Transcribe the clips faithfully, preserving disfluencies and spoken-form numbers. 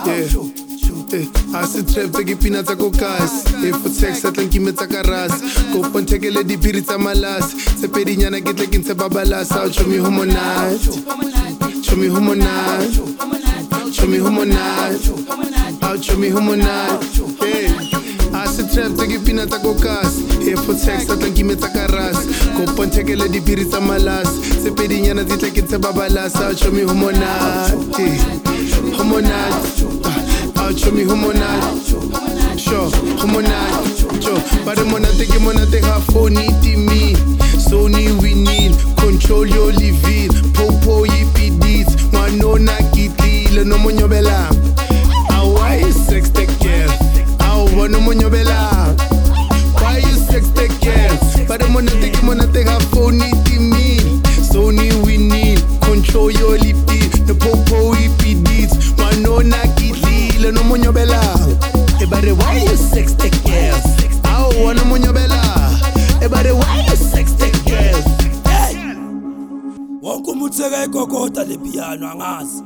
Yeah, I sit trap take peanuts a kokas. If for sex at lanky metakaras. Go pon take a lady pirita malas. Sepediana get like in Sebabalas. I'll show me homonat. Show me homonat. Show me homonat. I'll show me homonat. Yeah. I sit trap take peanuts a kokas. If for sex at lanky metakaras. Go pon take a lady pirita malas. Sepediana get like in Sebabalas. I'll show me homonat. Homonat. Show me homonat, sure, homonat, sure. But the monate ke monate ha phone iti me. Sony we need, control your living. Popo yippee deeds, manona kitile no monyobela. Why you sex the girl? How no monyobela? Why you sex the girl? But the monate ke monate ha phone iti me. Sony we need, control your living. The popo yippee deeds, manona kitile no monyobela. Everybody why you sex the girls? I wanna monyobela. Everybody why you sex the girls? Hey, wonke umutheka ikokota le piano angazi.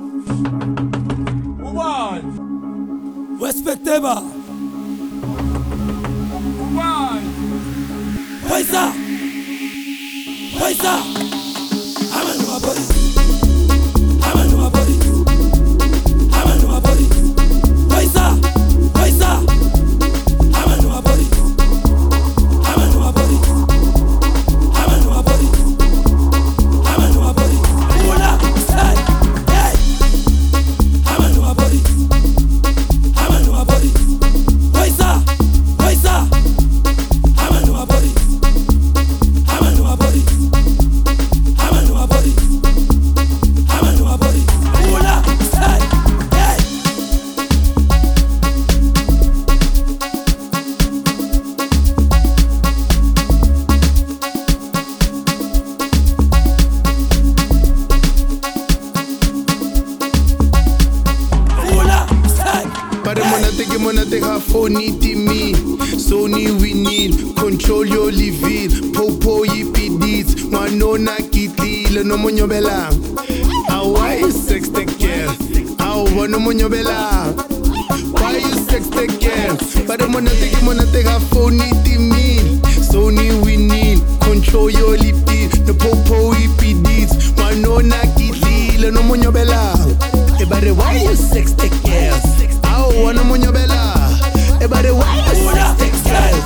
Ubani? Wespecteba. Ubani? Paisa. Paisa. Amanu mabori. Amanu mabori. Amanu mabori. Paisa. Paisa. Amanu mabori. Amanu mabori. Amanu mabori. Amanu mabori. Mula. Hey. Hey. Amanu mabori. Amanu mabori. Paisa. Paisa. Amanu mabori. Amanu mabori. Amanu mabori. Amanu mabori. Mula. Hey. Hey. But the monate ke monate ha phone iti me. Sony we need, control your living. Popo yippee deeds, manona kitile no monyobela. Why you sex the girl? I wanna monyobela. Why you sex the girl? But the monate ke monate ha phone iti me. Sony we need, control your living. The popo yippee deeds, manona kitile no monyobela. Everybody why you sex the girl? I wanna monyobela. Everybody why you sex the girl?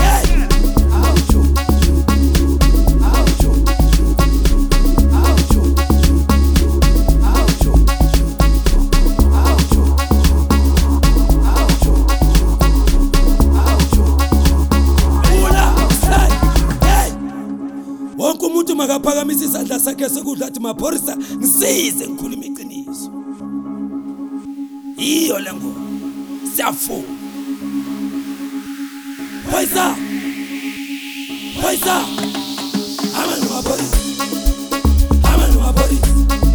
Wonke umuntu makaphakamisa isandla sakhe sokudla athi maphorisa ngisize ngikhuluma iqiniso. Iyo lengo siyafuna. Paisa. Paisa. Amanu mabori. Amanu mabori.